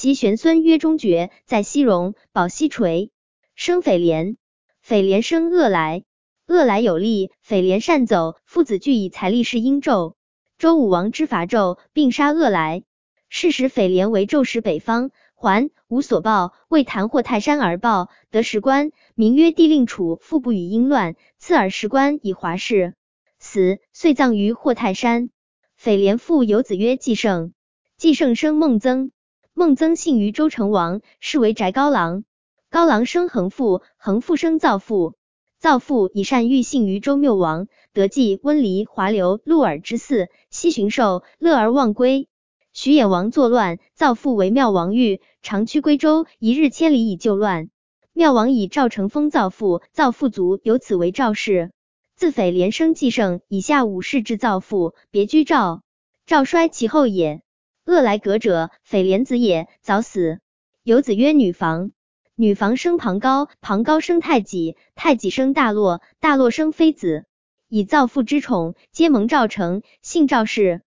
其玄孙曰中爵，在西戎，保西垂，生斐廉。斐廉生恶来，恶来有力，斐廉善走，父子俱以财力事殷纣。周武王之伐纣，并杀恶来。是时斐廉为纣使北方，还无所报，为弹获泰山而报，得时官，名曰帝令楚，复不与因乱，赐尔时官以华氏。死，遂葬于获泰山。斐廉父有子曰季胜，季胜生孟曾，孟曾幸于周成王，是为翟高郎。高郎生恒父，恒父生造父，造父以善欲幸于周缪王，得季、温离、华流、陆尔之嗣，西巡狩，乐而忘归。徐衍王作乱，造父为妙王欲，长驱归周，一日千里以救乱。妙王以赵成封造父，造父卒，由此为赵氏。自斐廉生季胜，以下五世至造父，别居赵。赵衰其后也。恶来革者，斐廉子也，早死。有子曰女房。女房生庞高，庞高生太己，太己生大洛，大洛生妃子。以造父之宠，皆蒙赵成，姓赵氏。